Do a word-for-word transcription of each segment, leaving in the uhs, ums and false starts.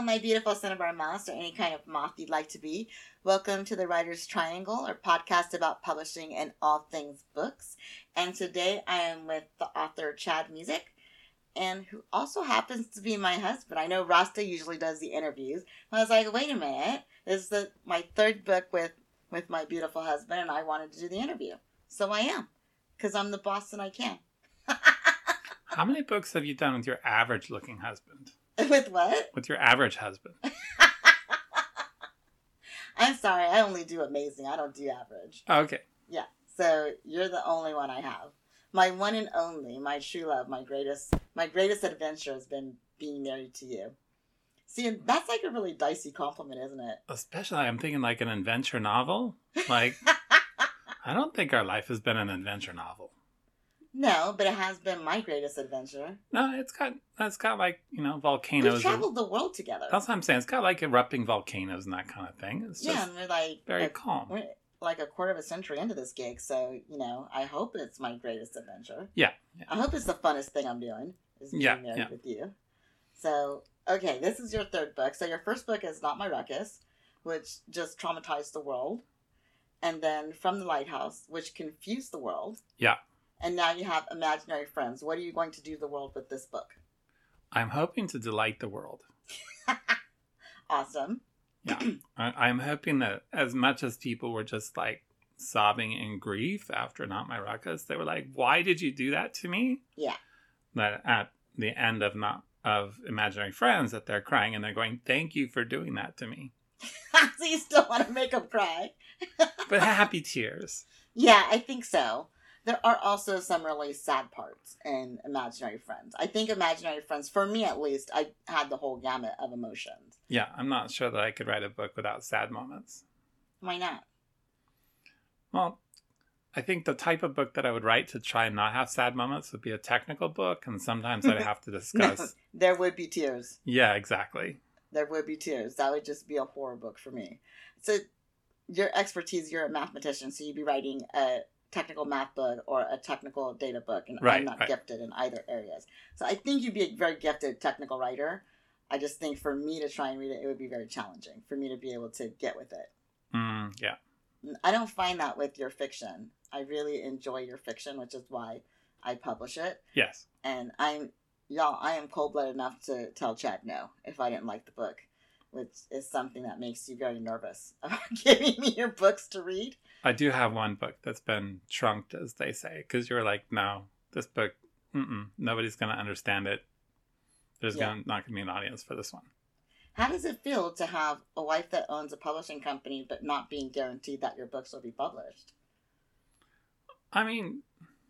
Hello, my beautiful Cinnabar mouse, or any kind of moth you'd like to be. Welcome to the Writer's Triangle, or podcast about publishing and all things books. And today I am with the author Chad Music, and who also happens to be my husband. I know Rasta usually does the interviews. I was like, wait a minute, this is the, my third book with, with my beautiful husband, and I wanted to do the interview. So I am, because I'm the boss and I can. How many books have you done with your average-looking husband? With what? With your average husband. I'm sorry, I only do amazing. I don't do average. Okay. Yeah, so you're the only one I have. My one and only, my true love, my greatest, my greatest adventure has been being married to you. See, and that's like a really dicey compliment, isn't it? Especially, I'm thinking like an adventure novel. Like, I don't think our life has been an adventure novel. No, but it has been my greatest adventure. No, it's got, it's got like, you know, volcanoes. We've traveled and, the world together. That's what I'm saying. It's got like erupting volcanoes and that kind of thing. It's just yeah, and we're like very a, calm. We're like a quarter of a century into this gig, so, you know, I hope it's my greatest adventure. Yeah. yeah. I hope it's the funnest thing I'm doing, is being yeah, married yeah. with you. So, okay, this is your third book. So your first book is Not My Ruckus, which just traumatized the world. And then From the Lighthouse, which confused the world. Yeah. And now you have Imaginary Friends. What are you going to do to the world with this book? I'm hoping to delight the world. Awesome. Yeah. I, I'm hoping that as much as people were just like sobbing in grief after Not My Ruckus, they were like, why did you do that to me? Yeah. That at the end of not of Imaginary Friends, that they're crying and they're going, thank you for doing that to me. So you still want to make them cry? But happy tears. Yeah, I think so. There are also some really sad parts in Imaginary Friends. I think Imaginary Friends, for me at least, I had the whole gamut of emotions. Yeah, I'm not sure that I could write a book without sad moments. Why not? Well, I think the type of book that I would write to try and not have sad moments would be a technical book, and sometimes I'd have to discuss... No, there would be tears. Yeah, exactly. There would be tears. That would just be a horror book for me. So, your expertise, you're a mathematician, so you'd be writing a technical math book or a technical data book, and right, I'm not right. gifted in either areas. So I think you'd be a very gifted technical writer. I just think for me to try and read it, it would be very challenging for me to be able to get with it. Mm, yeah. I don't find that with your fiction. I really enjoy your fiction, which is why I publish it. Yes. And I'm, y'all, I am cold-blooded enough to tell Chad no if I didn't like the book, which is something that makes you very nervous about giving me your books to read. I do have one book that's been trunked, as they say, because you're like, no, this book, mm-mm, nobody's going to understand it. There's Yeah. gonna, not going to be an audience for this one. How does it feel to have a wife that owns a publishing company but not being guaranteed that your books will be published? I mean,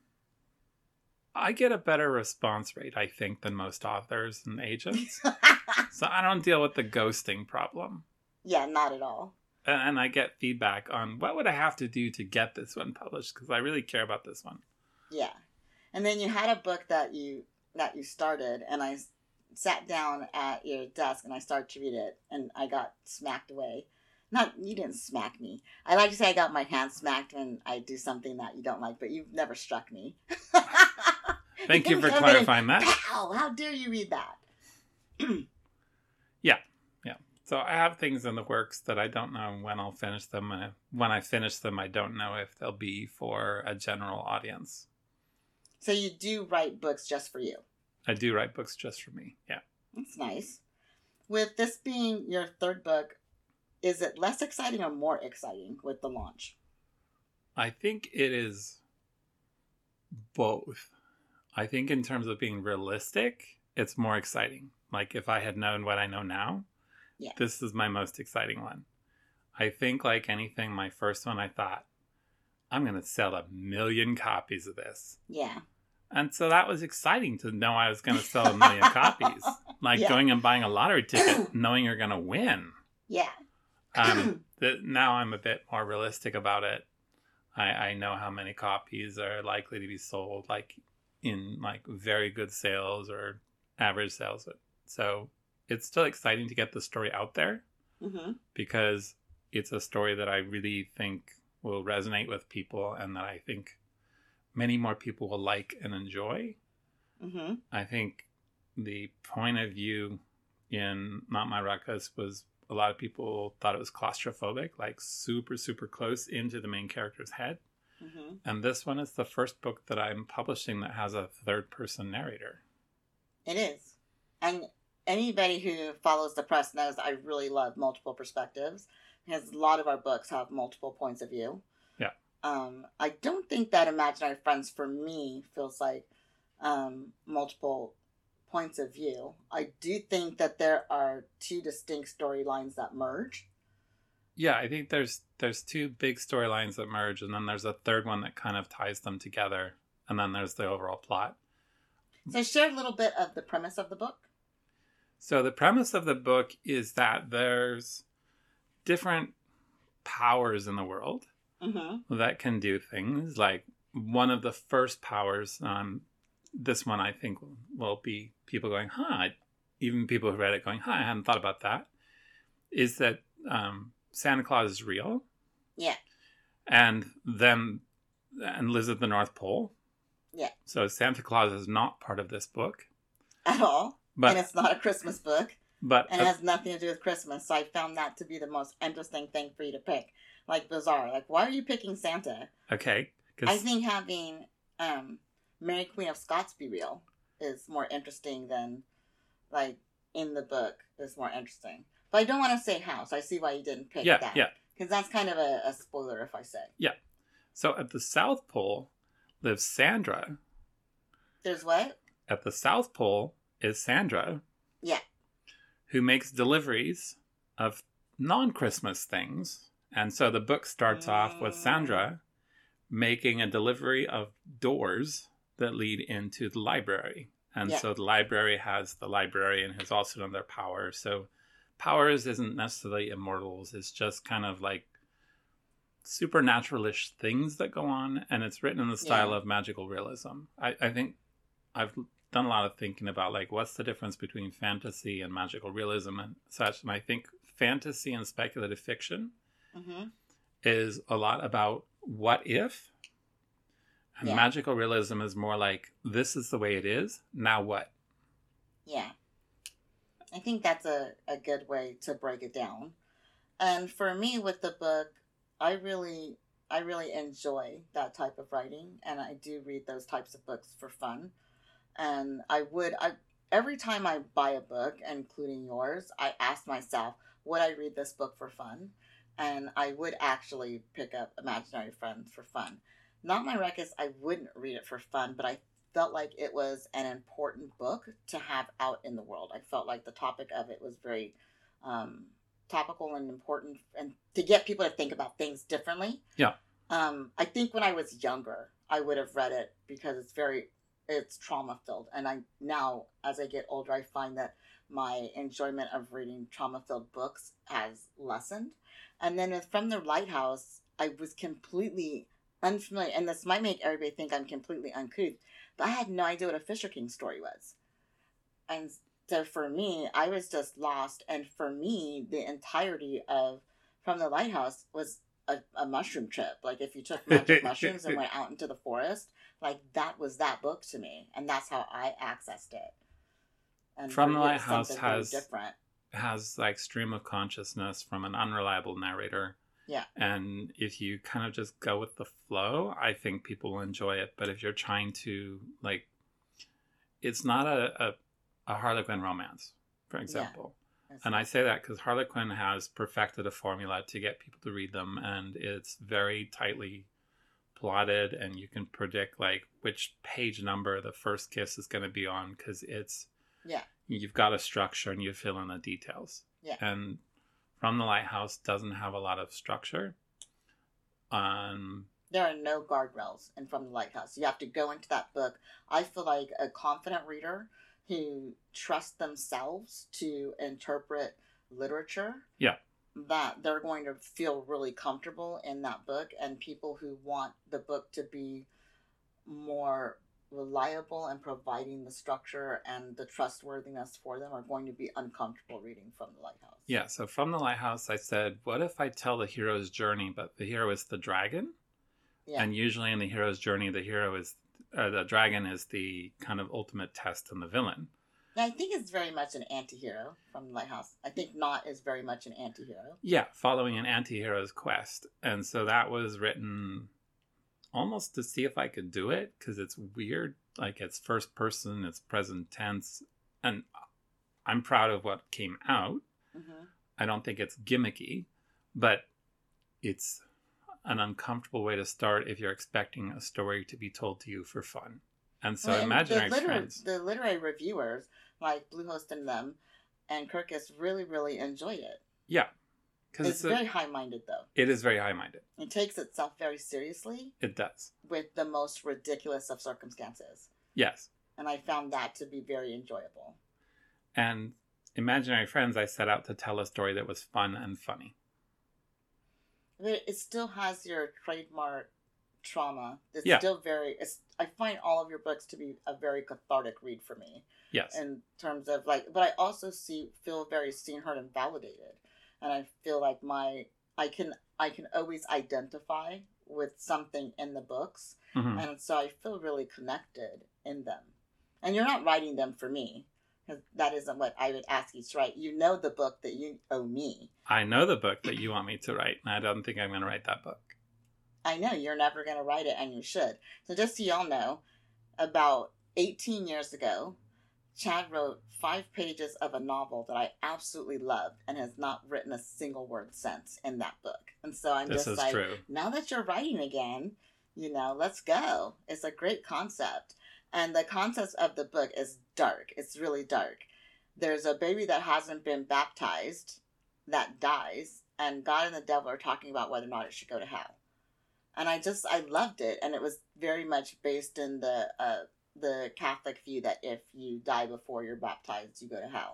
I get a better response rate, I think, than most authors and agents. So I don't deal with the ghosting problem. Yeah, not at all. And I get feedback on what would I have to do to get this one published, because I really care about this one. Yeah. And then you had a book that you that you started, and I sat down at your desk and I started to read it, and I got smacked away. Not, you didn't smack me. I like to say I got my hand smacked when I do something that you don't like, but you've never struck me. Thank you for clarifying that. Pow! How dare you read that? Yeah, yeah. So I have things in the works that I don't know when I'll finish them. And when I finish them, I don't know if they'll be for a general audience. So you do write books just for you? I do write books just for me, yeah. That's nice. With this being your third book, is it less exciting or more exciting with the launch? I think it is both. I think in terms of being realistic, it's more exciting. Like if I had known what I know now, yeah. This is my most exciting one. I think like anything, my first one, I thought, I'm going to sell a million copies of this. Yeah. And so that was exciting to know I was going to sell a million copies. Like yeah. going and buying a lottery ticket, knowing you're going to win. Yeah. um, the, now I'm a bit more realistic about it. I, I know how many copies are likely to be sold, like in like very good sales or average sales. So it's still exciting to get the story out there mm-hmm. because it's a story that I really think will resonate with people and that I think many more people will like and enjoy. Mm-hmm. I think the point of view in Not My Ruckus was a lot of people thought it was claustrophobic, like super, super close into the main character's head. Mm-hmm. And this one is the first book that I'm publishing that has a third-person narrator. It is. And anybody who follows the press knows I really love multiple perspectives, because a lot of our books have multiple points of view. Yeah. Um, I don't think that Imaginary Friends, for me, feels like um, multiple points of view. I do think that there are two distinct storylines that merge. Yeah, I think there's there's two big storylines that merge, and then there's a third one that kind of ties them together, and then there's the overall plot. So share a little bit of the premise of the book. So the premise of the book is that there's different powers in the world Mm-hmm. that can do things. Like one of the first powers, um, this one I think will be people going, huh, even people who read it going, huh, I hadn't thought about that, is that um, Santa Claus is real. Yeah. And then, and lives at the North Pole. Yeah. So Santa Claus is not part of this book. At all. But, and it's not a Christmas book. But and it has nothing to do with Christmas. So I found that to be the most interesting thing for you to pick. Like, bizarre. Like, why are you picking Santa? Okay. I think having um, Mary Queen of Scots be real is more interesting than, like, in the book is more interesting. But I don't want to say how, so I see why you didn't pick yeah, that. Yeah, Because that's kind of a, a spoiler if I say. Yeah. So at the South Pole lives Sandra. There's what? At the South Pole is Sandra. Yeah. Who makes deliveries of non-Christmas things. And so the book starts mm. off with Sandra making a delivery of doors that lead into the library. And yeah. so the library has the librarian who's also in their power. So powers isn't necessarily immortals. It's just kind of like supernatural-ish things that go on. And it's written in the style yeah. of magical realism. I, I think I've done a lot of thinking about, like, what's the difference between fantasy and magical realism and such. And I think fantasy and speculative fiction mm-hmm. is a lot about what if. And yeah. magical realism is more like, this is the way it is, now what? Yeah. I think that's a, a good way to break it down. And for me with the book, I really I really enjoy that type of writing, and I do read those types of books for fun. And I would I every time I buy a book, including yours, I ask myself, would I read this book for fun? And I would actually pick up Imaginary Friends for fun. Not My Ruckus, I wouldn't read it for fun, but I felt like it was an important book to have out in the world. I felt like the topic of it was very um, topical and important, and to get people to think about things differently. Yeah. Um, I think when I was younger, I would have read it because it's very, it's trauma filled. And I now, as I get older, I find that my enjoyment of reading trauma filled books has lessened. And then with From the Lighthouse, I was completely unfamiliar, and this might make everybody think I'm completely uncouth, but I had no idea what a Fisher King story was. And so for me, I was just lost. And for me, the entirety of From the Lighthouse was a, a mushroom trip. Like, if you took magic mushrooms and went out into the forest, like, that was that book to me. And that's how I accessed it. And From the Lighthouse has, has, like, stream of consciousness from an unreliable narrator. Yeah. And if you kind of just go with the flow, I think people will enjoy it. But if you're trying to, like, it's not a, a, a Harlequin romance, for example. Yeah, and I say that because Harlequin has perfected a formula to get people to read them. And it's very tightly plotted. And you can predict, like, which page number the first kiss is going to be on. Because it's, yeah, you've got a structure and you fill in the details. Yeah. And From the Lighthouse doesn't have a lot of structure. Um, there are no guardrails in From the Lighthouse. You have to go into that book. I feel like a confident reader who trusts themselves to interpret literature. Yeah. That they're going to feel really comfortable in that book. And people who want the book to be more reliable and providing the structure and the trustworthiness for them are going to be uncomfortable reading From the Lighthouse. Yeah, so From the Lighthouse, I said, what if I tell the hero's journey, but the hero is the dragon? Yeah. And usually in the hero's journey, the hero is, uh, the dragon is the kind of ultimate test and the villain. I think it's very much an anti-hero from Lighthouse. I think Not is very much an anti-hero. Yeah, following an anti-hero's quest. And so that was written almost to see if I could do it, because it's weird. Like, it's first person, it's present tense, and I'm proud of what came out. Mm-hmm. I don't think it's gimmicky, but it's an uncomfortable way to start if you're expecting a story to be told to you for fun. And so well, and Imaginary the liter- Friends... The literary reviewers, like Bluehost and them, and Kirkus really, really enjoyed it. Yeah. It's, it's very a, high-minded, though. It is very high-minded. It takes itself very seriously. It does. With the most ridiculous of circumstances. Yes. And I found that to be very enjoyable. And Imaginary Friends, I set out to tell a story that was fun and funny. But it still has your trademark trauma. It's yeah. still very... It's, I find all of your books to be a very cathartic read for me. Yes. In terms of, like... But I also see feel very seen, heard, and validated. And I feel like my... I can I can always identify with something in the books. Mm-hmm. And so I feel really connected in them. And you're not writing them for me. Because that isn't what I would ask you to write. You know the book that you owe me. I know the book that you want me to write. And I don't think I'm going to write that book. I know you're never going to write it, and you should. So just so y'all know, about eighteen years ago, Chad wrote five pages of a novel that I absolutely loved and has not written a single word since in that book. And so I'm this just is like, true. Now that you're writing again, you know, let's go. It's a great concept. And the concept of the book is dark. It's really dark. There's a baby that hasn't been baptized that dies, and God and the devil are talking about whether or not it should go to hell. And I just, I loved it. And it was very much based in the uh, the Catholic view that if you die before you're baptized, you go to hell.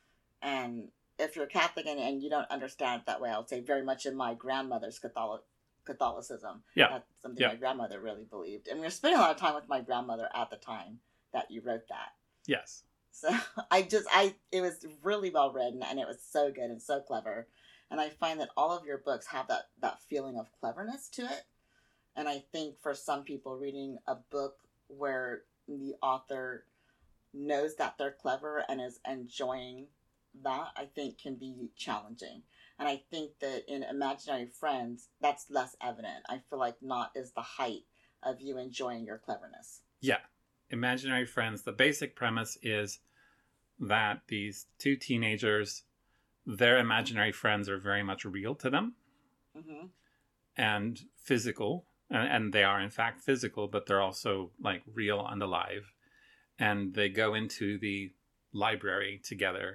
And if you're Catholic and, and you don't understand it that way, I would say very much in my grandmother's Catholic, Catholicism. Yeah. That's something yeah. my grandmother really believed. And we were spending a lot of time with my grandmother at the time that you wrote that. Yes. So I just, I, it was really well written, and it was so good and so clever. And I find that all of your books have that, that feeling of cleverness to it. And I think for some people, reading a book where the author knows that they're clever and is enjoying that, I think can be challenging. And I think that in Imaginary Friends, that's less evident. I feel like Not is the height of you enjoying your cleverness. Yeah. Imaginary Friends, the basic premise is that these two teenagers, their imaginary friends are very much real to them. Mm-hmm. And physical. And they are, in fact, physical, but they're also, like, real and alive. And they go into the library together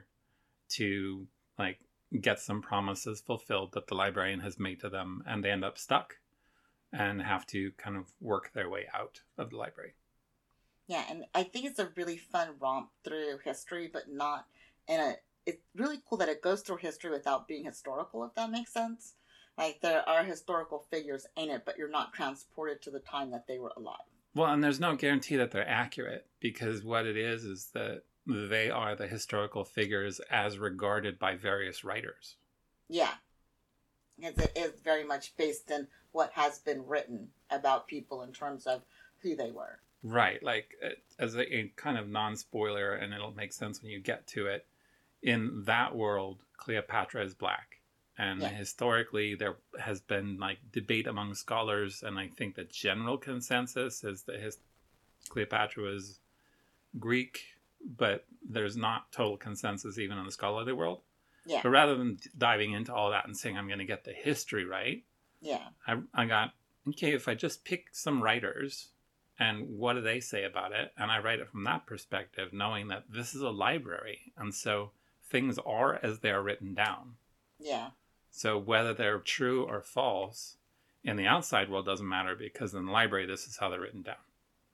to, like, get some promises fulfilled that the librarian has made to them. And they end up stuck and have to kind of work their way out of the library. Yeah, and I think it's a really fun romp through history, but not in a... It's really cool that it goes through history without being historical, if that makes sense. Like, there are historical figures in it, but you're not transported to the time that they were alive. Well, and there's no guarantee that they're accurate, because what it is is that they are the historical figures as regarded by various writers. Yeah. Because it is very much based in what has been written about people in terms of who they were. Right. Like, as a, a kind of non-spoiler, and it'll make sense when you get to it, in that world, Cleopatra is black. And yeah. historically, there has been, like, debate among scholars, and I think the general consensus is that his Cleopatra was Greek, but there's not total consensus even in the scholarly world. Yeah. But rather than diving into all that and saying I'm going to get the history right, yeah, I, I got, okay, if I just pick some writers and what do they say about it, and I write it from that perspective, knowing that this is a library, and so things are as they are written down. Yeah. So whether they're true or false in the outside world doesn't matter, because in the library, this is how they're written down.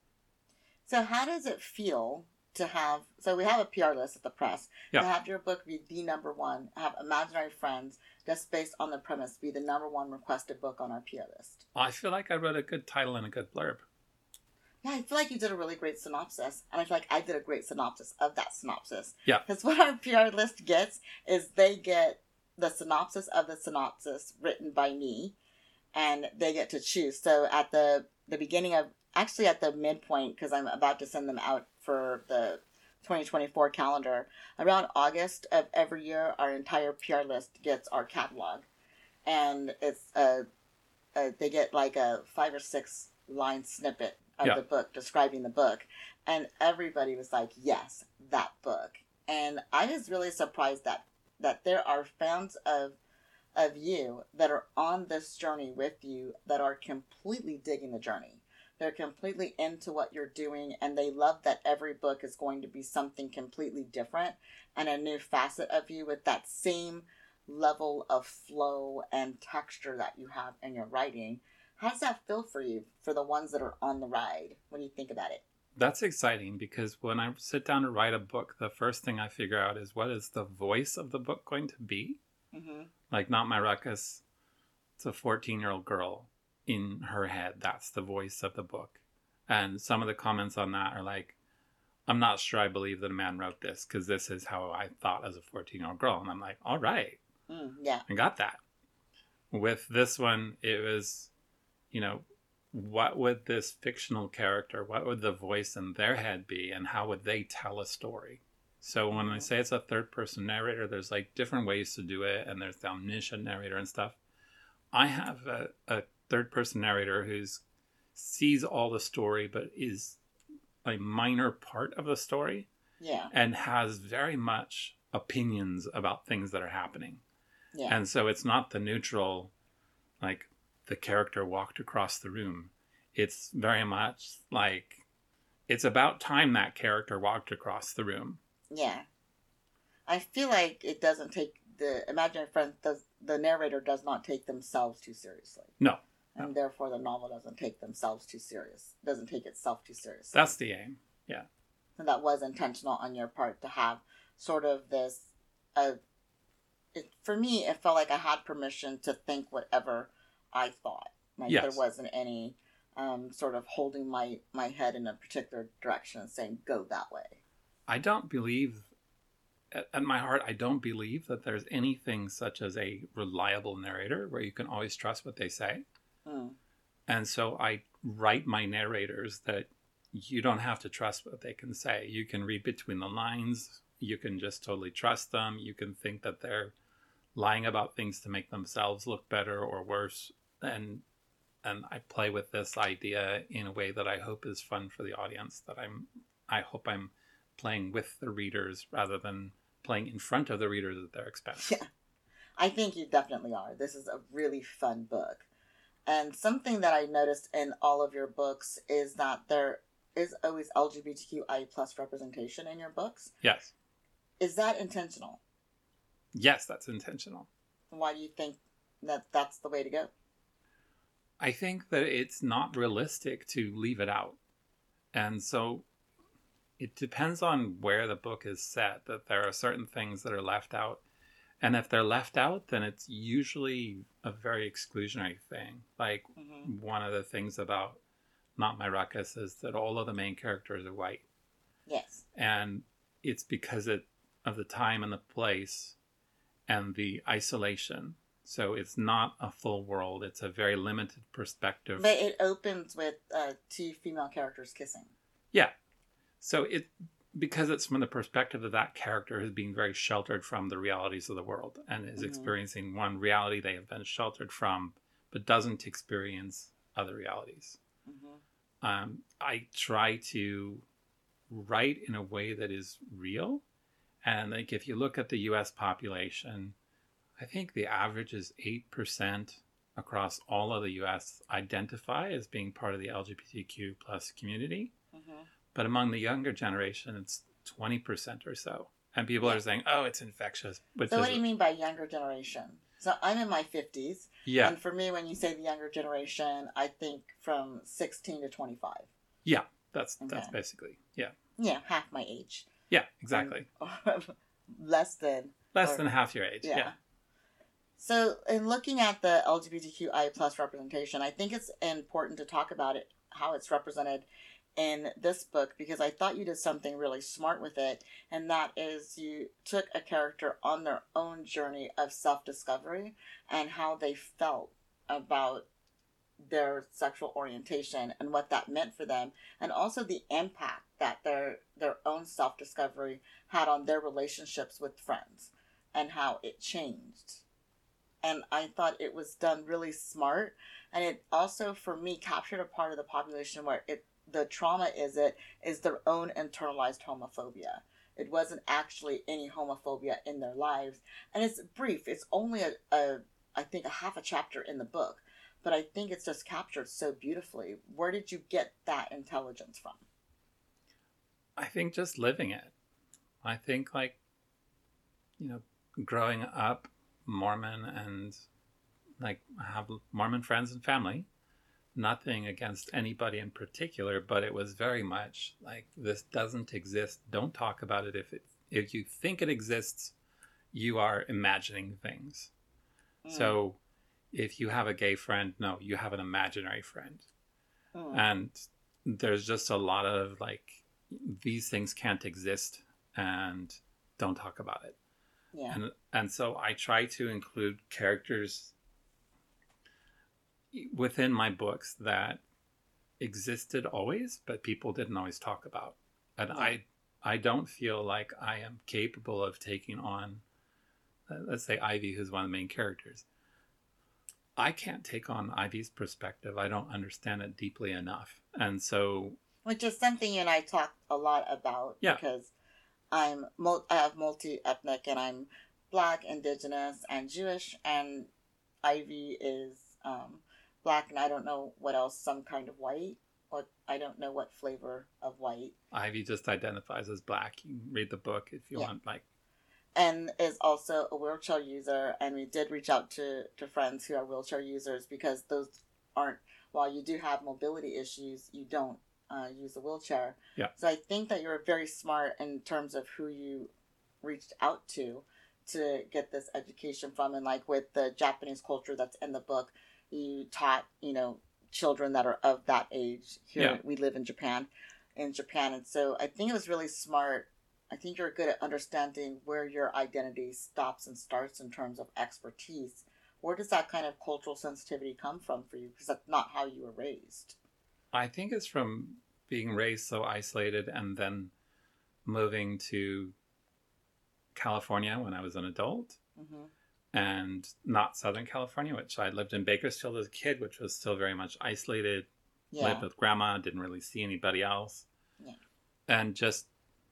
So how does it feel to have, so we have a P R list at the press, yeah. to have your book be the number one, have Imaginary Friends, just based on the premise, be the number one requested book on our P R list? I feel like I wrote a good title and a good blurb. Yeah, I feel like you did a really great synopsis, and I feel like I did a great synopsis of that synopsis. Yeah. Because what our P R list gets is they get the synopsis of the synopsis written by me, and they get to choose. So at the the beginning of, actually at the midpoint, because I'm about to send them out for the twenty twenty-four calendar, around August of every year, our entire P R list gets our catalog. And it's a, a they get like a five or six line snippet of Yeah. the book describing the book. And everybody was like, yes, that book. And I was really surprised that, that there are fans of of you that are on this journey with you that are completely digging the journey. They're completely into what you're doing, and they love that every book is going to be something completely different and a new facet of you with that same level of flow and texture that you have in your writing. How does that feel for you, for the ones that are on the ride? What do you think about it? That's exciting because when I sit down to write a book, the first thing I figure out is what is the voice of the book going to be? Mm-hmm. Like, Not My Ruckus, it's a fourteen-year-old girl. In her head, that's the voice of the book. And some of the comments on that are like, I'm not sure I believe that a man wrote this because this is how I thought as a fourteen-year-old girl. And I'm like, all right, Mm, yeah. I got that. With this one, it was, you know, what would this fictional character, what would the voice in their head be, and how would they tell a story? So when I say it's a third-person narrator, there's like different ways to do it, and there's the omniscient narrator and stuff. I have a, a third-person narrator who's sees all the story, but is a minor part of the story. Yeah. And has very much opinions about things that are happening. Yeah. And so it's not the neutral, like, the character walked across the room. It's very much like, it's about time that character walked across the room. Yeah. I feel like it doesn't take the imaginary friend does the narrator does not take themselves too seriously. No. And no. therefore the novel doesn't take themselves too serious. Doesn't take itself too seriously. That's the aim. Yeah. And that was intentional on your part to have sort of this uh it, for me it felt like I had permission to think whatever I thought. Like yes. there wasn't any um sort of holding my my head in a particular direction and saying go that way. I don't believe at my heart, I don't believe that there's anything such as a reliable narrator where you can always trust what they say. Mm. And so I write my narrators that you don't have to trust what they can say. You can read between the lines. You can just totally trust them. You can think that they're lying about things to make themselves look better or worse. And and I play with this idea in a way that I hope is fun for the audience, that I'm I hope I'm playing with the readers rather than playing in front of the readers at their expense. Yeah, I think you definitely are. This is a really fun book. And something that I noticed in all of your books is that there is always L G B T Q I plus representation in your books. Yes. Is that intentional? Yes, that's intentional. Why do you think that that's the way to go? I think that it's not realistic to leave it out. And so it depends on where the book is set, that there are certain things that are left out. And if they're left out, then it's usually a very exclusionary thing. Like mm-hmm. one of the things about Not My Ruckus is that all of the main characters are white. Yes. And it's because it, of the time and the place and the isolation. So it's not a full world. It's a very limited perspective. But it opens with uh, two female characters kissing. Yeah. So it because it's from the perspective of that character who's being very sheltered from the realities of the world and is mm-hmm. experiencing one reality they have been sheltered from, but doesn't experience other realities. Mm-hmm. Um, I try to write in a way that is real. And like if you look at the U S population, I think the average is eight percent across all of the U S identify as being part of the L G B T Q plus community. Mm-hmm. But among the younger generation, it's twenty percent or so. And people yeah. are saying, oh, it's infectious. Which so what is, do you mean by younger generation? So I'm in my fifties. Yeah. And for me, when you say the younger generation, I think from sixteen to twenty-five. Yeah, that's okay. that's basically, yeah. Yeah, half my age. Yeah, exactly. And, less than. Less or, than half your age, yeah. yeah. So in looking at the L G B T Q I plus representation, I think it's important to talk about it, how it's represented in this book, because I thought you did something really smart with it, and that is you took a character on their own journey of self-discovery and how they felt about their sexual orientation and what that meant for them, and also the impact that their their own self-discovery had on their relationships with friends and how it changed. And I thought it was done really smart, and it also for me captured a part of the population where it the trauma is it is their own internalized homophobia. It wasn't actually any homophobia in their lives, and it's brief. It's only a, a I think a half a chapter in the book, but I think it's just captured so beautifully. Where did you get that intelligence from? I think just living it. I think, like, you know, growing up Mormon and, like, I have Mormon friends and family. Nothing against anybody in particular, but it was very much like, this doesn't exist. Don't talk about it. If it, if you think it exists, you are imagining things. Mm. So if you have a gay friend, no, you have an imaginary friend. Mm. And there's just a lot of like, these things can't exist and don't talk about it. Yeah. And, and so I try to include characters within my books that existed always, but people didn't always talk about. And yeah. I I don't feel like I am capable of taking on, uh, let's say Ivy, who's one of the main characters. I can't take on Ivy's perspective. I don't understand it deeply enough. And so... Which is something you and I talked a lot about. Yeah. Because I'm I have multi-ethnic, and I'm Black, Indigenous, and Jewish, and Ivy is um, Black, and I don't know what else, some kind of white. Or I don't know what flavor of white. Ivy just identifies as Black. You can read the book if you yeah. want, like... And is also a wheelchair user, and we did reach out to, to friends who are wheelchair users, because those aren't, while you do have mobility issues, you don't uh, use a wheelchair. Yeah. So I think that you're very smart in terms of who you reached out to to get this education from. And like with the Japanese culture that's in the book, you taught, you know, children that are of that age. Here yeah. we live in Japan, in Japan. And so I think it was really smart. I think you're good at understanding where your identity stops and starts in terms of expertise. Where does that kind of cultural sensitivity come from for you? Because that's not how you were raised. I think it's from being raised so isolated and then moving to California when I was an adult. Mm-hmm. And not Southern California, which I lived in Bakersfield as a kid, which was still very much isolated. Yeah. Lived with grandma, didn't really see anybody else. Yeah. And just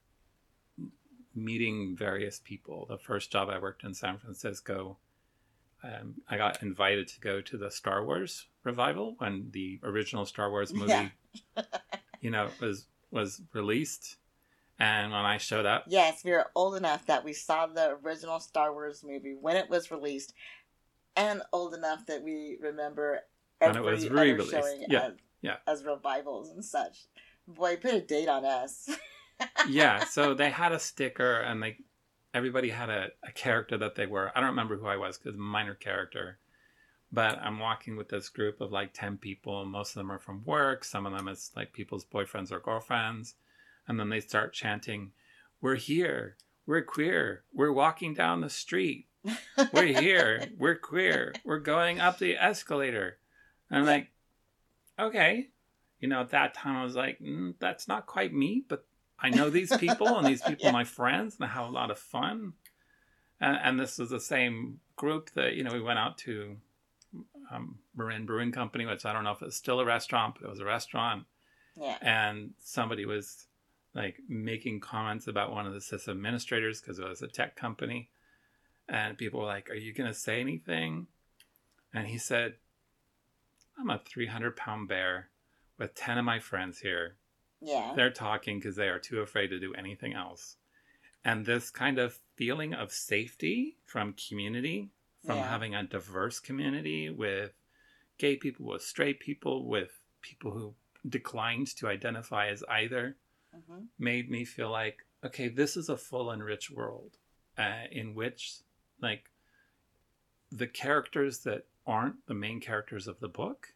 meeting various people. The first job I worked in San Francisco, um, I got invited to go to the Star Wars revival when the original Star Wars movie, yeah. you know, was was released. And when I showed up... Yes, we were old enough that we saw the original Star Wars movie when it was released, and old enough that we remember every when it was re-released. Other showing yeah. As, yeah. as revivals and such. Boy, put a date on us. Yeah, so they had a sticker, and they everybody had a, a character that they were. I don't remember who I was because I'm a minor character. But I'm walking with this group of like ten people. Most of them are from work. Some of them is like people's boyfriends or girlfriends. And then they start chanting, "We're here. We're queer. We're walking down the street. We're here. We're queer. We're going up the escalator." And I'm like, okay. You know, at that time I was like, mm, that's not quite me, but I know these people, and these people yeah. are my friends, and I have a lot of fun. And, and this was the same group that, you know, we went out to um, Marin Brewing Company, which I don't know if it's still a restaurant, but it was a restaurant. Yeah. And somebody was like making comments about one of the system administrators because it was a tech company. And people were like, "Are you going to say anything?" And he said, "I'm a three hundred pound bear with ten of my friends here. Yeah. They're talking because they are too afraid to do anything else." And this kind of feeling of safety from community, from yeah. having a diverse community with gay people, with straight people, with people who declined to identify as either, mm-hmm. made me feel like, okay, this is a full and rich world uh, in which, like, the characters that aren't the main characters of the book,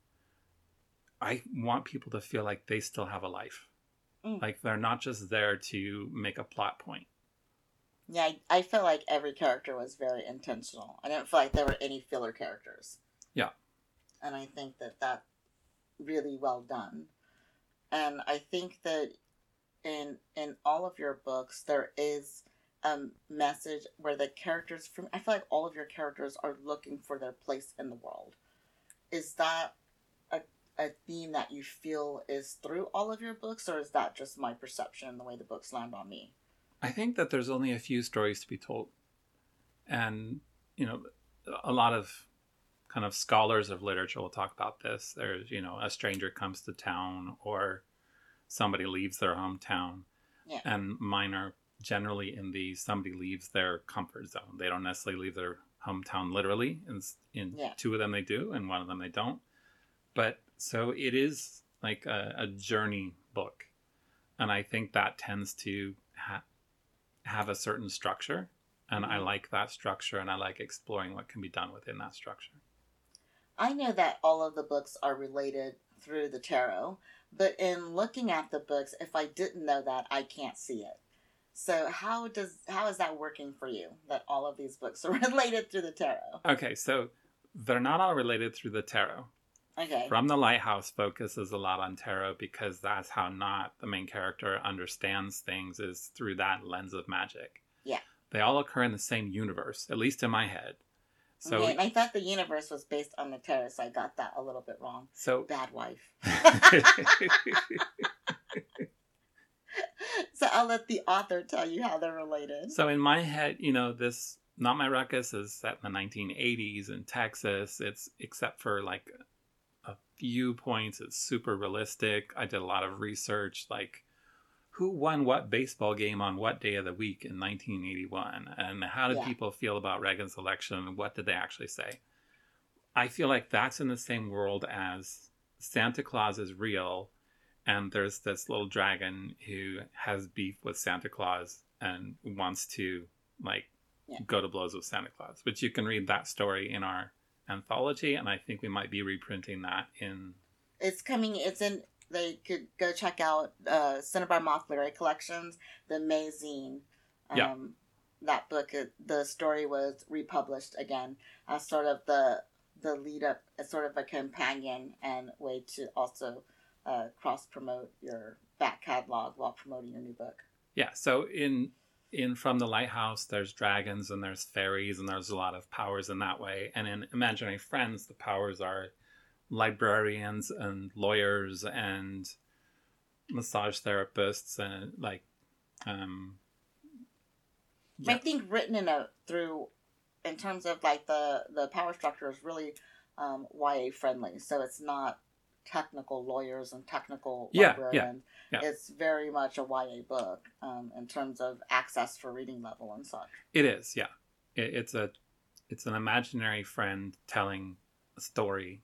I want people to feel like they still have a life. Mm. Like they're not just there to make a plot point. Yeah, I, I feel like every character was very intentional. I didn't feel like there were any filler characters. Yeah. and I think that that's really well done. And I think that in in all of your books there is a message where the characters from I feel like all of your characters are looking for their place in the world. Is that a, a theme that you feel is through all of your books, or is that just my perception and the way the books land on me? I think that there's only a few stories to be told. And, you know, a lot of kind of scholars of literature will talk about this. There's, you know, a stranger comes to town, or somebody leaves their hometown. Yeah. And mine are generally in the somebody leaves their comfort zone. They don't necessarily leave their hometown literally. In, in Yeah. two of them they do, and one of them they don't. But so it is like a, a journey book. And I think that tends to ha- have a certain structure. And I like that structure, and I like exploring what can be done within that structure. I know that all of the books are related through the tarot, but in looking at the books, if I didn't know that, I can't see it. So how does how is that working for you, that all of these books are related through the tarot? Okay, so they're not all related through the tarot. Okay. From the Lighthouse focuses a lot on tarot because that's how Not, the main character, understands things, is through that lens of magic. Yeah. They all occur in the same universe, at least in my head. So, okay, and I thought the universe was based on the tarot, so I got that a little bit wrong. So bad wife. So I'll let the author tell you how they're related. So in my head, you know, this Not My Ruckus is set in the nineteen eighties in Texas. It's, except for like a few points, it's super realistic. I did a lot of research, like who won what baseball game on what day of the week in nineteen eighty-one, and how did Yeah. people feel about Reagan's election, and what did they actually say? I feel like that's in the same world as Santa Claus is real, and there's this little dragon who has beef with Santa Claus and wants to like yeah. go to blows with Santa Claus, which you can read that story in our anthology, and I think we might be reprinting that in... It's coming, it's in... They could go check out uh, Cinnabar Moth Literary Collections, the Mazine. Um, yeah. That book, the story was republished again as sort of the the lead up, as sort of a companion and way to also uh, cross promote your back catalog while promoting your new book. Yeah. So in in From the Lighthouse, there's dragons and there's fairies and there's a lot of powers in that way. And in Imaginary Friends, the powers are librarians and lawyers and massage therapists and like um yeah. I think written in a through in terms of like the the power structure is really um Y A friendly, so it's not technical lawyers and technical yeah, librarians. Yeah, yeah. It's very much a Y A book um in terms of access for reading level and such. It is, yeah. It, it's a it's an imaginary friend telling a story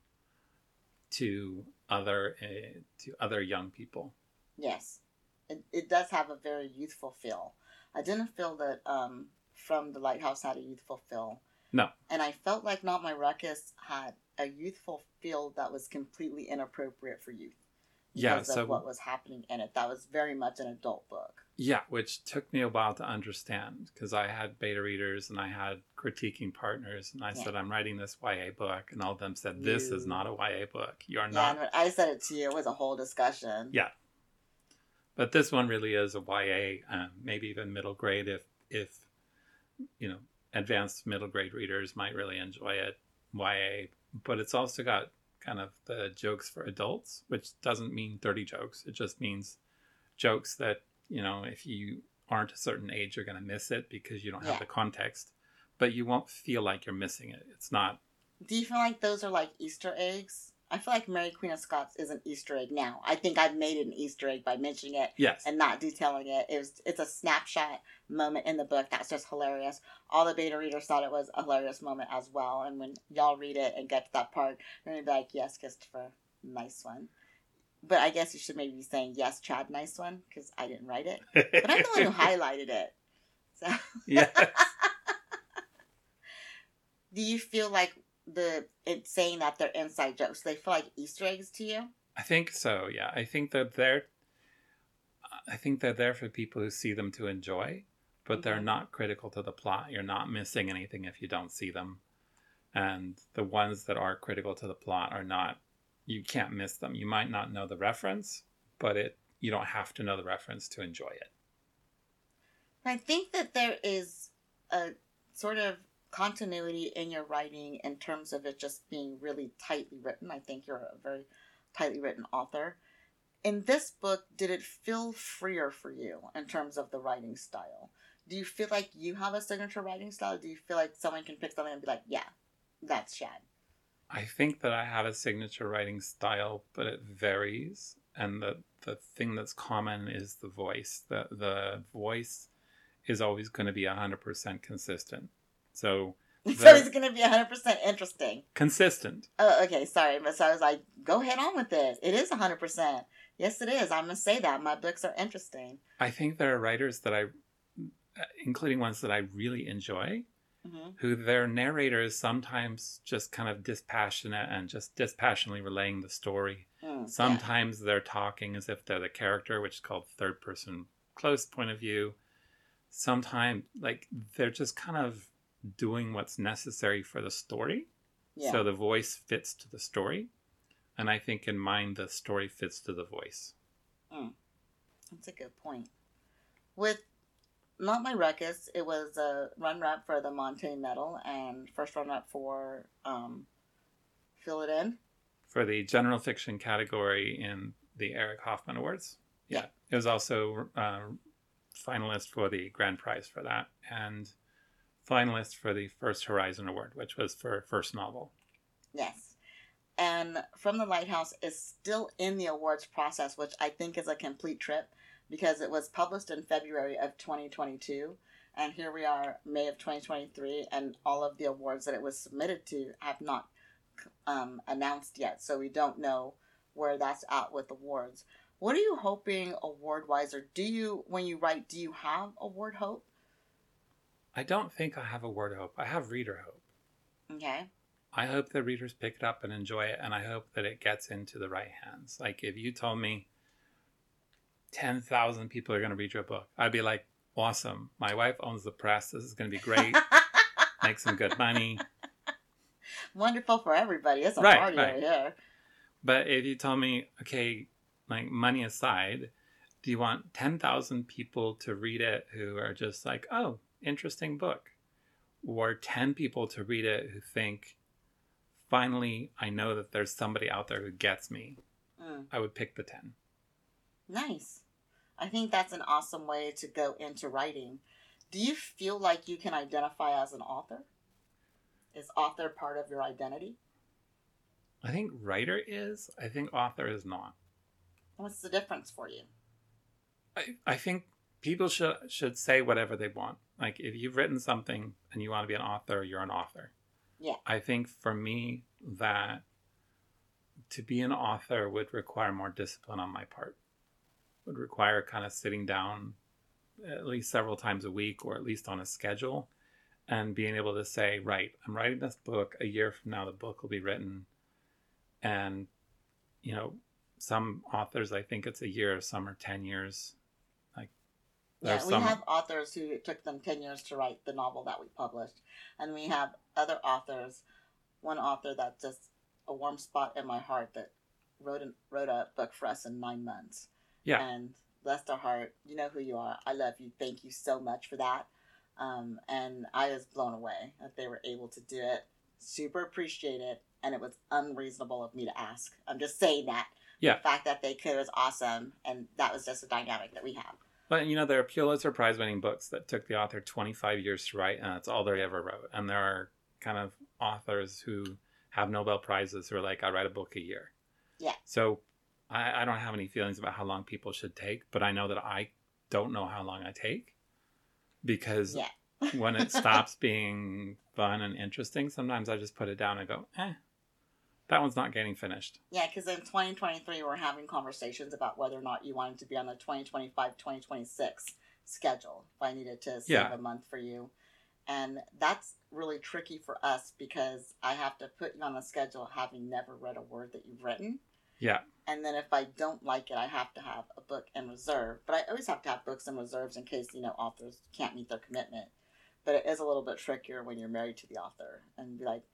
to other uh, to other young people. Yes, it it does have a very youthful feel. I didn't feel that um, From the Lighthouse had a youthful feel. No, and I felt like Not My Ruckus had a youthful feel that was completely inappropriate for youth. Yeah, because so of what was happening in it. That was very much an adult book. Yeah, which took me a while to understand because I had beta readers and I had critiquing partners, and I yeah. said, I'm writing this Y A book, and all of them said, this you. is not a Y A book. You're yeah, not. And when I said it to you, it was a whole discussion. Yeah. But this one really is a Y A, um, maybe even middle grade if, if, you know, advanced middle grade readers might really enjoy it, Y A. But it's also got kind of the jokes for adults, which doesn't mean dirty jokes. It just means jokes that, you know, if you aren't a certain age, you're going to miss it because you don't have yeah. the context, but you won't feel like you're missing it. It's not. Do you feel like those are like Easter eggs? I feel like Mary Queen of Scots is an Easter egg now. I think I've made it an Easter egg by mentioning it yes. and not detailing it. It was, it's a snapshot moment in the book that's just hilarious. All the beta readers thought it was a hilarious moment as well. And when y'all read it and get to that part, you're going to be like, yes, Christopher, nice one. But I guess you should maybe be saying, yes, Chad, nice one, because I didn't write it. But I'm the one who highlighted it. So. Yes. Do you feel like the it's saying that they're inside jokes, they feel like Easter eggs to you? I think so, yeah. I think that they're, I think they're there for people who see them to enjoy, but mm-hmm. they're not critical to the plot. You're not missing anything if you don't see them. And the ones that are critical to the plot are not, you can't miss them. You might not know the reference, but it you don't have to know the reference to enjoy it. I think that there is a sort of continuity in your writing in terms of it just being really tightly written. I think you're a very tightly written author. In this book, did it feel freer for you in terms of the writing style? Do you feel like you have a signature writing style? Do you feel like someone can pick something and be like, yeah, that's Shad? I think that I have a signature writing style, but it varies. And the, the thing that's common is the voice. The, the voice is always going to be one hundred percent consistent. So, so it's going to be one hundred percent interesting. Consistent. Oh, okay. Sorry. But so I was like, go ahead on with it. It is one hundred percent. Yes, it is. I'm going to say that. My books are interesting. I think there are writers that I, including ones that I really enjoy, mm-hmm. who their narrator is sometimes just kind of dispassionate and just dispassionately relaying the story. Mm, sometimes yeah. they're talking as if they're the character, which is called third person close point of view. Sometimes, like, they're just kind of doing what's necessary for the story. Yeah. So the voice fits to the story. And I think in mine, the story fits to the voice. Mm. That's a good point. With Not My Ruckus, it was a runner-up for the Montaigne Medal and first runner-up for um, Fill It In. For the general fiction category in the Eric Hoffman Awards. Yeah. yeah. It was also uh, finalist for the grand prize for that. And finalist for the First Horizon Award, which was for first novel. Yes. And From the Lighthouse is still in the awards process, which I think is a complete trip because it was published in February of twenty twenty-two. And here we are, May of twenty twenty-three, and all of the awards that it was submitted to have not um, announced yet. So we don't know where that's at with awards. What are you hoping award-wise, or do you, when you write, do you have award hope? I don't think I have award hope. I have reader hope. Okay. I hope the readers pick it up and enjoy it, and I hope that it gets into the right hands. Like, if you told me ten thousand people are going to read your book, I'd be like, awesome. My wife owns the press. This is going to be great. Make some good money. Wonderful for everybody. It's a right, party right. over here. But if you told me, okay, like, money aside, do you want ten thousand people to read it who are just like, oh, interesting book? Or ten people to read it who think, finally, I know that there's somebody out there who gets me. Mm. I would pick the ten. Nice. I think that's an awesome way to go into writing. Do you feel like you can identify as an author? Is author part of your identity? I think writer is. I think author is not. What's the difference for you? I, I think people should should say whatever they want. Like, if you've written something and you want to be an author, you're an author. Yeah. I think for me that to be an author would require more discipline on my part. Would require kind of sitting down at least several times a week or at least on a schedule and being able to say, right, I'm writing this book. A year from now, the book will be written. And, you know, some authors, I think it's a year, some are ten years. Like, yeah, we some... have authors who it took them ten years to write the novel that we published. And we have other authors, one author that's just a warm spot in my heart that wrote a, wrote a book for us in nine months. Yeah. And bless their heart, you know who you are. I love you. Thank you so much for that. Um, and I was blown away that they were able to do it. Super appreciate it. And it was unreasonable of me to ask. I'm just saying that. Yeah. The fact that they could was awesome. And that was just a dynamic that we have. But, you know, there are Pulitzer Prize winning books that took the author twenty-five years to write, and that's all they ever wrote. And there are kind of authors who have Nobel Prizes who are like, I write a book a year. Yeah. So I, I don't have any feelings about how long people should take, but I know that I don't know how long I take. Because yeah. when it stops being fun and interesting, sometimes I just put it down and go, eh, that one's not getting finished. Yeah, because in twenty twenty-three, we're having conversations about whether or not you wanted to be on the twenty twenty-five twenty twenty-six schedule. If I needed to save yeah. a month for you. And that's really tricky for us because I have to put you on the schedule having never read a word that you've written. Yeah. And then if I don't like it, I have to have a book in reserve. But I always have to have books in reserves in case, you know, authors can't meet their commitment. But it is a little bit trickier when you're married to the author and be like,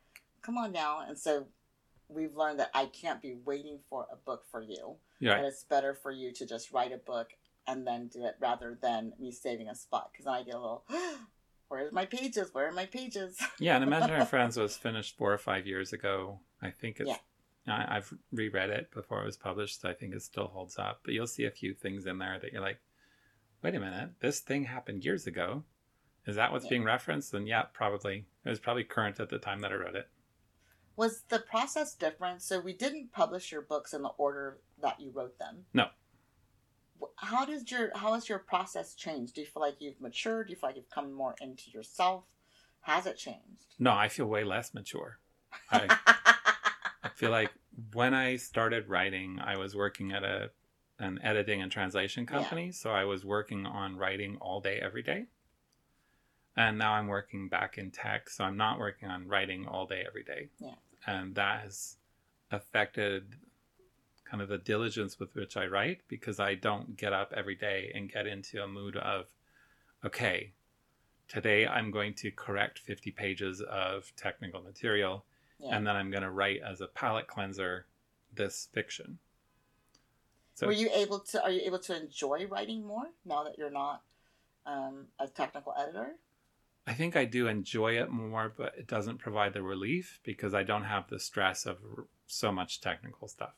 come on now. And so we've learned that I can't be waiting for a book for you. Yeah. That it's better for you to just write a book and then do it rather than me saving a spot. Because then I get a little, where's my pages? Where are my pages? Yeah, and Imaginary Friends was finished four or five years ago. I think it's, yeah. I, I've reread it before it was published. So I think it still holds up. But you'll see a few things in there that you're like, wait a minute, this thing happened years ago. Is that what's yeah. being referenced? And yeah, probably. It was probably current at the time that I wrote it. Was the process different? So we didn't publish your books in the order that you wrote them. No. How does your how has your process changed? Do you feel like you've matured? Do you feel like you've come more into yourself? Has it changed? No, I feel way less mature. I, I feel like when I started writing, I was working at a an editing and translation company. Yeah. So I was working on writing all day, every day. And now I'm working back in tech. So I'm not working on writing all day, every day. Yeah. And that has affected kind of the diligence with which I write, because I don't get up every day and get into a mood of, okay, today I'm going to correct fifty pages of technical material, yeah. and then I'm going to write as a palate cleanser this fiction. So, Were you able to, are you able to enjoy writing more now that you're not um, a technical editor? I think I do enjoy it more, but it doesn't provide the relief because I don't have the stress of so much technical stuff.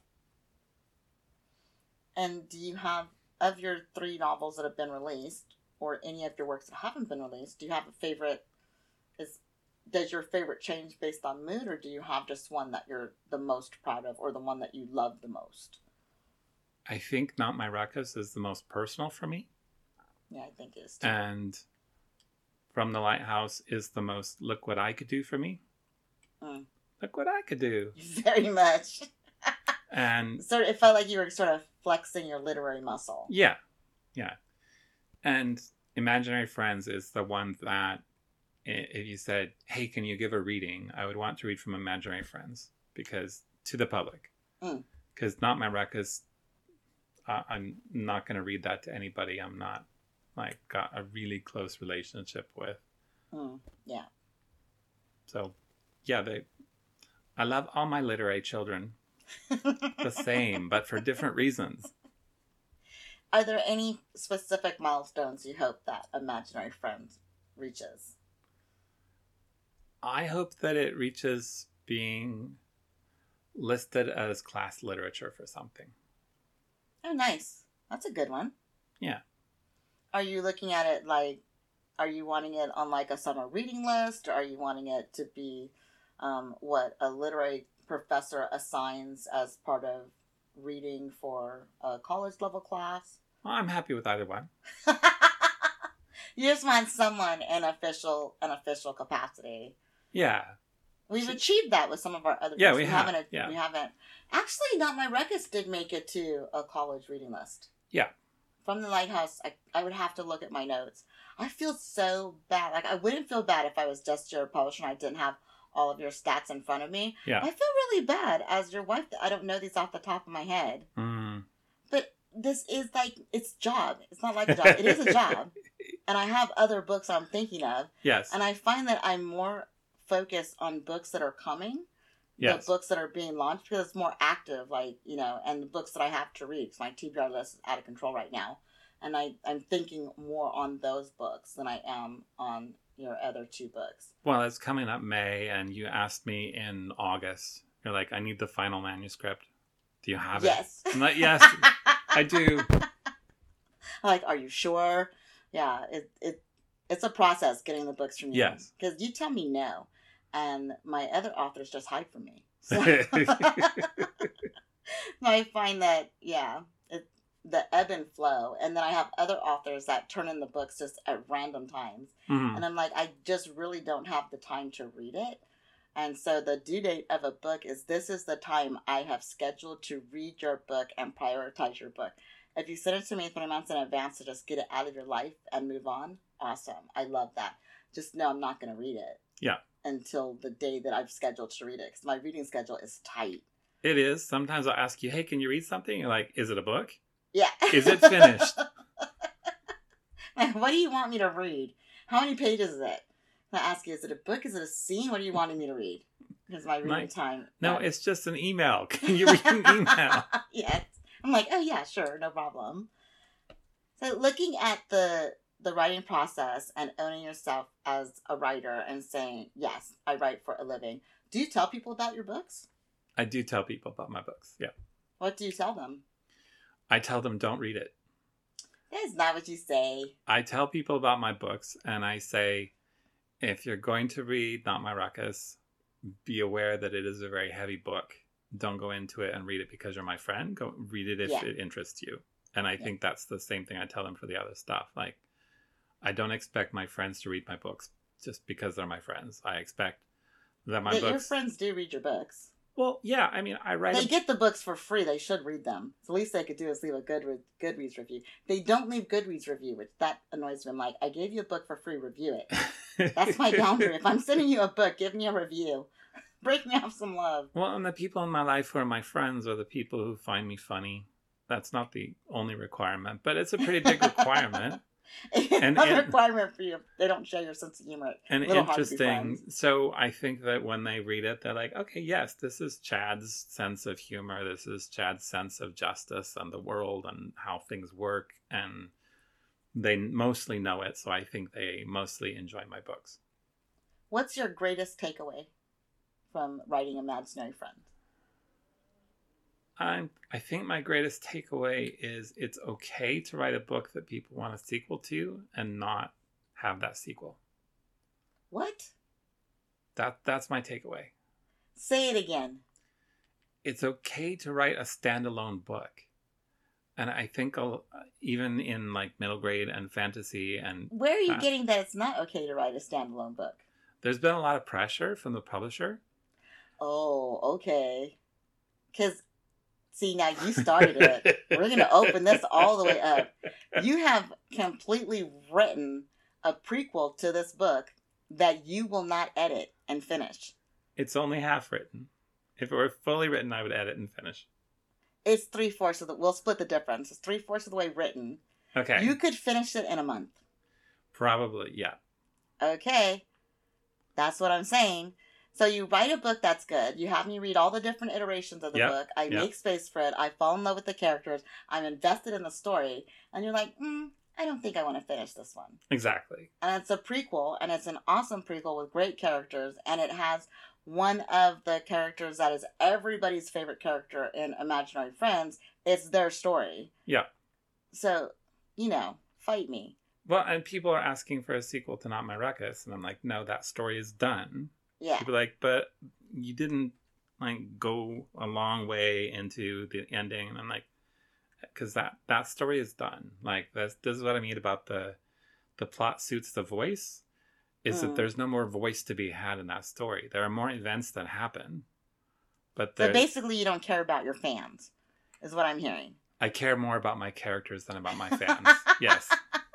And do you have, of your three novels that have been released, or any of your works that haven't been released, do you have a favorite? Is Does your favorite change based on mood, or do you have just one that you're the most proud of, or the one that you love the most? I think Not My Ruckus is the most personal for me. Yeah, I think it is too. And From the Lighthouse is the most, look what I could do for me. Mm. Look what I could do. Very much. And so it felt like you were sort of flexing your literary muscle. Yeah. Yeah. And Imaginary Friends is the one that, if you said, hey, can you give a reading? I would want to read from Imaginary Friends, because to the public. Because mm. Not My Ruckus, uh, I'm not going to read that to anybody I'm not like got a really close relationship with. Mm. Yeah. So, yeah, they. I love all my literary children the same, but for different reasons. Are there any specific milestones you hope that Imaginary Friends reaches? I hope that it reaches being listed as class literature for something. Oh, nice. That's a good one. Yeah. Are you looking at it like, are you wanting it on like a summer reading list? Or are you wanting it to be um, what a literary professor assigns as part of reading for a college level class? Well, I'm happy with either one. You just want someone in official, an official capacity. Yeah. We've achieved that with some of our other books. Yeah, we, we have. haven't. Yeah. We haven't. Actually, Not My Ruckus did make it to a college reading list. Yeah. From the Lighthouse, I, I would have to look at my notes. I feel so bad. Like, I wouldn't feel bad if I was just your publisher and I didn't have all of your stats in front of me. Yeah. I feel really bad as your wife. I don't know these off the top of my head. Mm. But this is like, it's job. It's not like a job. It is a job. And I have other books I'm thinking of. Yes. And I find that I'm more focused on books that are coming. Yes. The books that are being launched, because it's more active, like, you know, and the books that I have to read. Because my T B R list is out of control right now. And I, I'm thinking more on those books than I am on your other two books. Well, it's coming up May, and you asked me in August. You're like, I need the final manuscript. Do you have yes. it? I'm like, yes, I do. I'm like, are you sure? Yeah, it it it's a process getting the books from you. Yes. Because you tell me no, and my other authors just hide from me. So I find that, yeah, it, the ebb and flow. And then I have other authors that turn in the books just at random times. Mm-hmm. And I'm like, I just really don't have the time to read it. And so the due date of a book is, this is the time I have scheduled to read your book and prioritize your book. If you send it to me three months in advance to just get it out of your life and move on, awesome. I love that. Just know I'm not going to read it. Yeah. Until the day that I've scheduled to read it. Because my reading schedule is tight. It is. Sometimes I'll ask you, hey, can you read something? You're like, is it a book? Yeah. Is it finished? Like, what do you want me to read? How many pages is it? And I ask you, is it a book? Is it a scene? What are you wanting me to read? Because my reading Like, time. No, um, it's just an email. Can you read an email? Yes. I'm like, oh yeah, sure, no problem. So looking at the the writing process and owning yourself as a writer and saying, yes, I write for a living. Do you tell people about your books? I do tell people about my books. Yeah. What do you tell them? I tell them don't read it. That is not what you say. I tell people about my books and I say, if you're going to read Not My Ruckus, be aware that it is a very heavy book. Don't go into it and read it because you're my friend. Go read it if Yeah. it interests you. And I Yeah. think that's the same thing I tell them for the other stuff. Like, I don't expect my friends to read my books just because they're my friends. I expect that my That books... your friends do read your books. Well, yeah, I mean, I write... They a... get the books for free. They should read them. The least they could do is leave a good Goodreads review. They don't leave Goodreads review, which that annoys me. I'm like, I gave you a book for free. Review it. That's my boundary. If I'm sending you a book, give me a review. Break me off some love. Well, and the people in my life who are my friends are the people who find me funny. That's not the only requirement, but it's a pretty big requirement. It's And- not a and- requirement for you. They don't share your sense of humor. And Little hard to be interesting. friends. So I think that when they read it, they're like, okay, yes, this is Chad's sense of humor. This is Chad's sense of justice and the world and how things work. And they mostly know it. So I think they mostly enjoy my books. What's your greatest takeaway from writing Imaginary Friend? I'm, I think my greatest takeaway is it's okay to write a book that people want a sequel to and not have that sequel. What? That That's my takeaway. Say it again. It's okay to write a standalone book. And I think I'll, even in like middle grade and fantasy, and Where are you uh, getting that it's not okay to write a standalone book? there's been a lot of pressure from the publisher. Oh, okay. Because, see, now you started it. We're going to open this all the way up. You have completely written a prequel to this book that you will not edit and finish. It's only half written. If it were fully written, I would edit and finish. It's three-fourths of the... We'll split the difference. It's three-fourths of the way written. Okay. You could finish it in a month. Probably, yeah. Okay. That's what I'm saying. So you write a book that's good. You have me read all the different iterations of the Yep, book. I yep. make space for it. I fall in love with the characters. I'm invested in the story. And you're like, mm, I don't think I want to finish this one. Exactly. And it's a prequel, and it's an awesome prequel with great characters, and it has one of the characters that is everybody's favorite character in Imaginary Friends. It's their story. Yeah. So, you know, fight me. Well, and people are asking for a sequel to Not My Ruckus, and I'm like, no, that story is done. Yeah. People are like, but you didn't like go a long way into the ending, and I'm like, because that that story is done. Like this, this is what I mean about the the plot suits the voice. Is Mm. that there's no more voice to be had in that story. There are more events that happen, but So there's, basically, you don't care about your fans, is what I'm hearing. I care more about my characters than about my fans. Yes.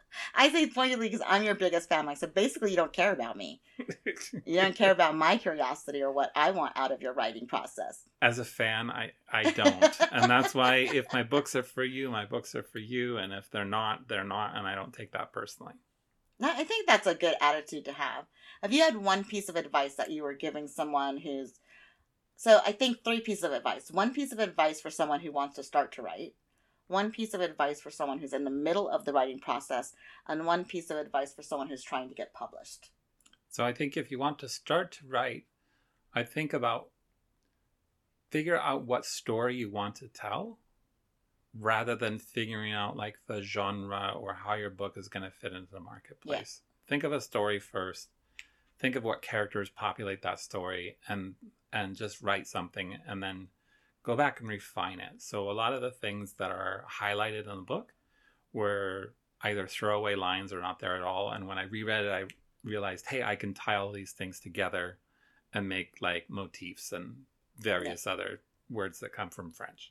I say pointedly because I'm your biggest fan. Like, so basically, you don't care about me. You don't care about my curiosity or what I want out of your writing process. As a fan, I, I don't. And that's why if my books are for you, my books are for you. And if they're not, they're not. And I don't take that personally. No, I think that's a good attitude to have. If you had one piece of advice that you were giving someone who's... So I think three pieces of advice. One piece of advice for someone who wants to start to write. One piece of advice for someone who's in the middle of the writing process. And one piece of advice for someone who's trying to get published. So I think if you want to start to write, I think about figure out what story you want to tell rather than figuring out like the genre or how your book is going to fit into the marketplace. Yeah. Think of a story first. Think of what characters populate that story and and just write something and then go back and refine it. So a lot of the things that are highlighted in the book were either throwaway lines or not there at all. And when I reread it, I realized, hey, I can tie all these things together and make like motifs and various yeah. other words that come from French.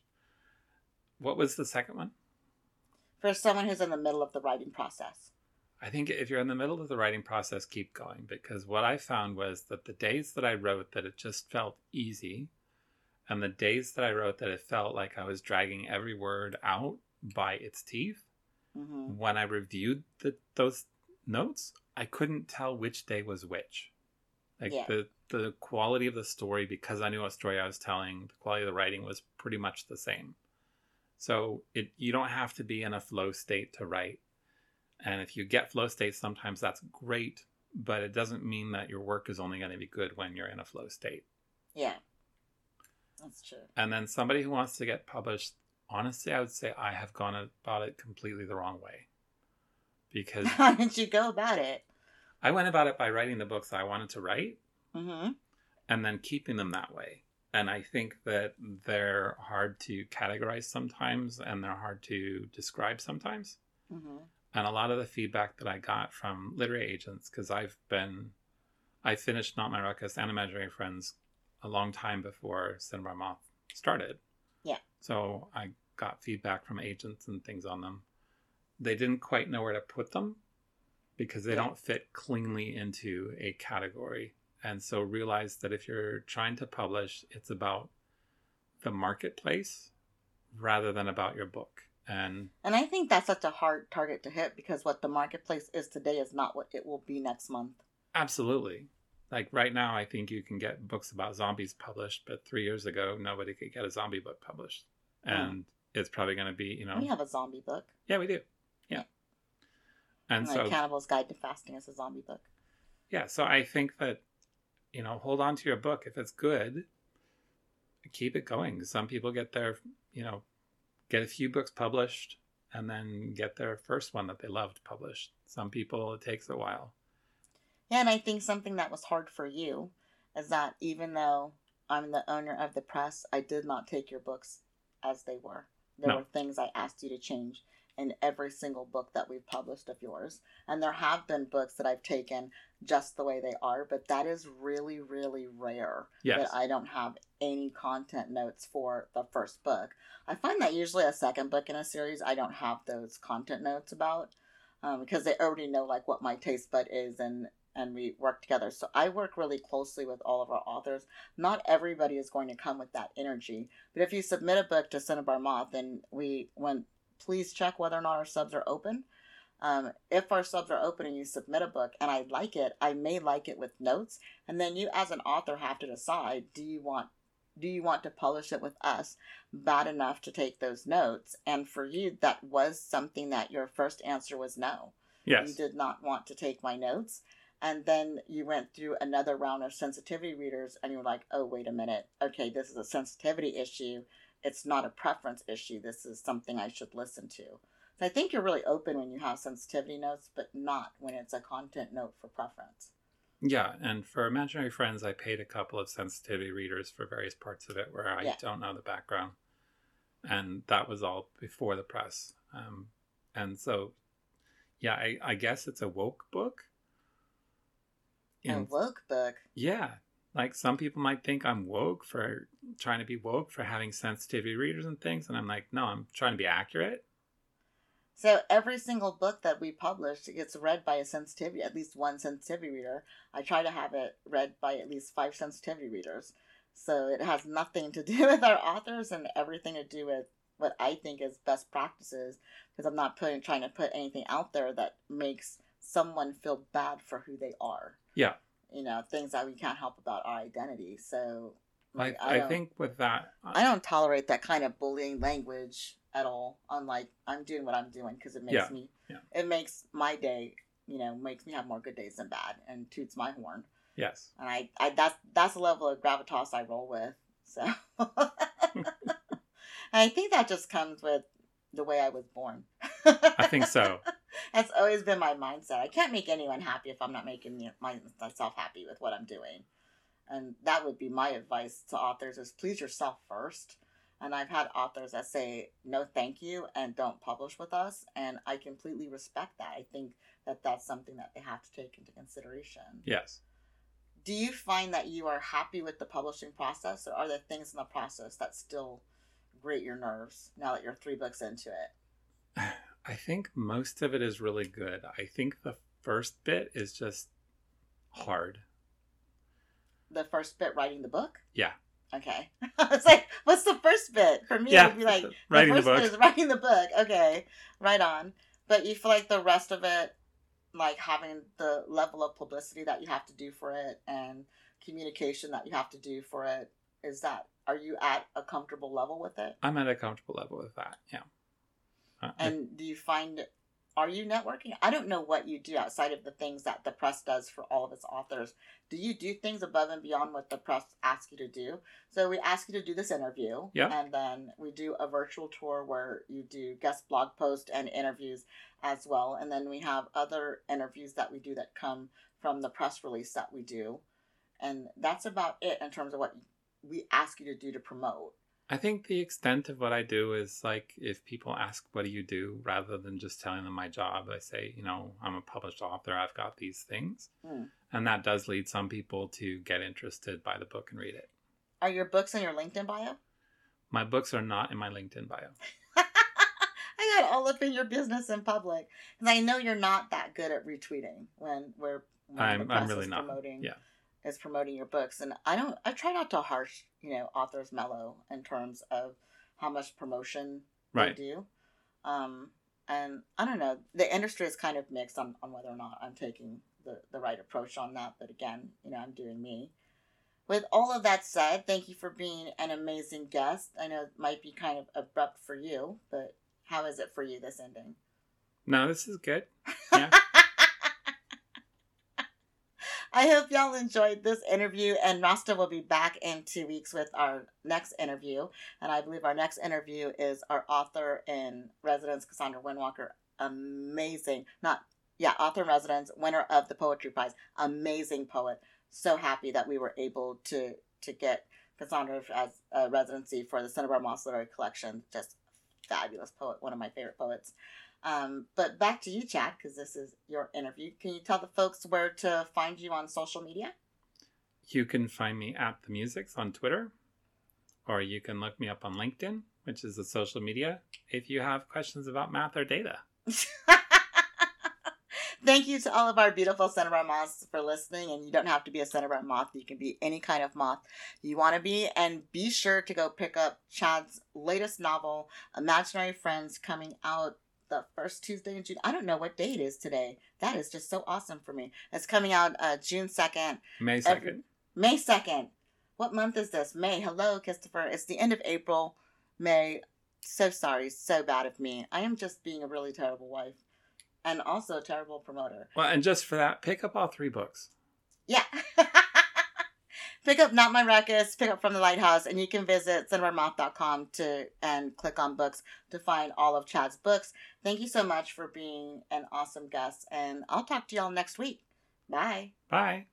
What was the second one? For someone who's in the middle of the writing process. I think if you're in the middle of the writing process, keep going. Because what I found was that the days that I wrote that it just felt easy, and the days that I wrote that it felt like I was dragging every word out by its teeth, mm-hmm. when I reviewed the, those notes, I couldn't tell which day was which. Like Yeah. the the quality of the story, because I knew what story I was telling, the quality of the writing was pretty much the same. So it you don't have to be in a flow state to write. And if you get flow state, sometimes that's great, but it doesn't mean that your work is only going to be good when you're in a flow state. Yeah. That's true. And then somebody who wants to get published, honestly, I would say I have gone about it completely the wrong way. Because how did you go about it? I went about it by writing the books I wanted to write, Mm-hmm. and then keeping them that way. And I think that they're hard to categorize sometimes, and they're hard to describe sometimes. Mm-hmm. And a lot of the feedback that I got from literary agents, because I've been, I finished Not My Ruckus and Imaginary Friends a long time before Cinnabar Moth started. Yeah. So I got feedback from agents and things on them. They didn't quite know where to put them because they Yeah. don't fit cleanly into a category. And so realize that if you're trying to publish, it's about the marketplace rather than about your book. And And I think that's such a hard target to hit because what the marketplace is today is not what it will be next month. absolutely. Like right now, I think you can get books about zombies published, but three years ago, nobody could get a zombie book published. And it's probably going to be, you know. We have a zombie book. Yeah, we do. Yeah. Yeah. And Like so, Cannibal's Guide to Fasting is a zombie book. yeah, so I think that, you know, hold on to your book. If it's good, keep it going. Some people get their, you know, get a few books published and then get their first one that they loved published. Some people, it takes a while. Yeah, and I think something that was hard for you is that even though I'm the owner of the press, I did not take your books as they were. There No. were things I asked you to change in every single book that we've published of yours. And there have been books that I've taken just the way they are, but that is really, really rare Yes. that I don't have any content notes for the first book. I find that usually a second book in a series, I don't have those content notes about um, because they already know like what my taste bud is and and we work together. So I work really closely with all of our authors. Not everybody is going to come with that energy, but if you submit a book to Cinnabar Moth, then we when please check whether or not our subs are open. Um, if our subs are open and you submit a book and I like it, I may like it with notes, and then you as an author have to decide: do you want do you want to publish it with us bad enough to take those notes? And for you, that was something that your first answer was no. Yes. You did not want to take my notes. And then you went through another round of sensitivity readers and you were like, oh, wait a minute. Okay, this is a sensitivity issue. It's not a preference issue. This is something I should listen to. So I think you're really open when you have sensitivity notes, but not when it's a content note for preference. Yeah, and for Imaginary Friends, I paid a couple of sensitivity readers for various parts of it where I Yeah. don't know the background. And that was all before the press. Um, and so, yeah, I, I guess it's a woke book. A In- woke book. yeah, like some people might think I'm woke for trying to be woke for having sensitivity readers and things. And I'm like, no, I'm trying to be accurate. So every single book that we publish gets read by a sensitivity, at least one sensitivity reader. I try to have it read by at least five sensitivity readers. So it has nothing to do with our authors and everything to do with what I think is best practices, because I'm not putting trying to put anything out there that makes someone feel bad for who they are. Yeah. You know, things that we can't help about our identity. So Like, I I, don't- think with that, I don't tolerate that kind of bullying language at all. Unlike I'm doing what I'm doing because it makes Yeah, me, yeah. it makes my day, you know, makes me have more good days than bad, and toots my horn. yes. And I, I that's that's the level of gravitas I roll with. So, and I think that just comes with the way I was born. I think so. That's always been my mindset. I can't make anyone happy if I'm not making me- my, myself happy with what I'm doing. And that would be my advice to authors is please yourself first. And I've had authors that say, no, thank you, and don't publish with us. And I completely respect that. I think that that's something that they have to take into consideration. Yes. Do you find that you are happy with the publishing process, or are there things in the process that still grate your nerves now that you're three books into it? I think most of it is really good. I think the first bit is just hard. The first bit, writing the book? Yeah. Okay. I was like, what's the first bit? For me, Yeah, it would be like, writing the the first book. bit is writing the book. Okay, right on. But you feel like the rest of it like having the level of publicity that you have to do for it and communication that you have to do for it, is that, are you at a comfortable level with it? I'm at a comfortable level with that, yeah. Uh, and I, do you find, are you networking? I don't know what you do outside of the things that the press does for all of its authors. Do you do things above and beyond what the press asks you to do? So we ask you to do this interview, yeah. and then we do a virtual tour where you do guest blog posts and interviews as well. And then we have other interviews that we do that come from the press release that we do. And that's about it in terms of what we ask you to do to promote. I think the extent of what I do is like, if people ask, what do you do? Rather than just telling them my job, I say, you know, I'm a published author. I've got these things. Mm. And that does lead some people to get interested by the book and read it. Are your books in your LinkedIn bio? My books are not in my LinkedIn bio. I got all up in your business in public. Because I know you're not that good at retweeting when we're when I'm, the press I'm really is not. promoting. Yeah. is promoting your books, and I don't I try not to harsh, you know, authors mellow in terms of how much promotion right. they do. Um and I don't know, the industry is kind of mixed on, on whether or not I'm taking the, the right approach on that, but again, you know, I'm doing me. With all of that said, thank you for being an amazing guest. I know it might be kind of abrupt for you, but how is it for you, this ending? No, this is good. Yeah. I hope y'all enjoyed this interview, and Rasta will be back in two weeks with our next interview. And I believe our next interview is our author in residence, Cassandra Windwalker. Amazing. Not, yeah, author in residence, winner of the Poetry Prize. Amazing poet. So happy that we were able to, to get Cassandra as a residency for the Cinnabar Moss Literary Collection. Just fabulous poet, one of my favorite poets. Um, but back to you, Chad, because this is your interview. Can you tell the folks where to find you on social media? You can find me at The Musics on Twitter, or you can look me up on LinkedIn, which is the social media, if you have questions about math or data. Thank you to all of our beautiful Cinnabar moths for listening. And you don't have to be a Cinnabar moth. You can be any kind of moth you want to be. And be sure to go pick up Chad's latest novel, Imaginary Friends, coming out the first Tuesday in June. I don't know what day it is today. That is just so awesome for me. It's coming out uh, June second. May second. Every, May second. What month is this? May. Hello, Christopher. It's the end of April. May. So sorry. So bad of me. I am just being a really terrible wife. And also a terrible promoter. Well, and just for that, pick up all three books. Yeah. Pick up Not My Ruckus, pick up From the Lighthouse, and you can visit cinnabar moth dot com to and click on books to find all of Chad's books. Thank you so much for being an awesome guest, and I'll talk to y'all next week. Bye. Bye.